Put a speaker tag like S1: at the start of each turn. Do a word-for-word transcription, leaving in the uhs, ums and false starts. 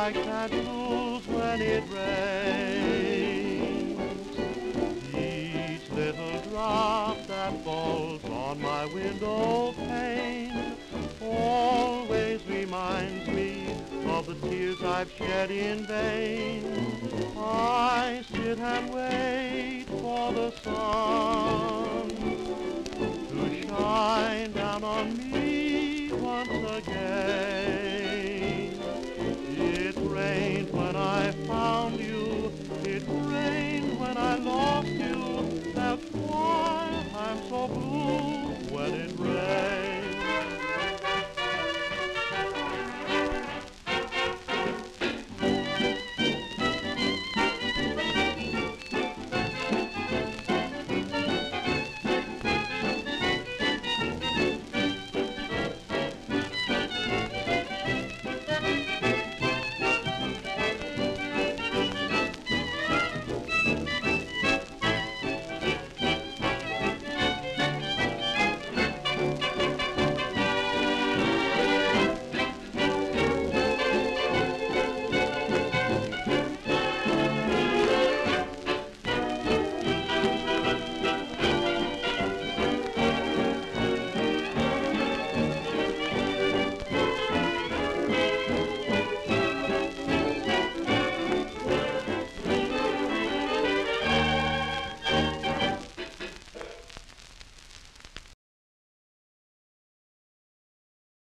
S1: like shadows when it rains. Each little drop that falls on my window pane always reminds me of the tears I've shed in vain. I sit and wait for the sun to shine down on me once again.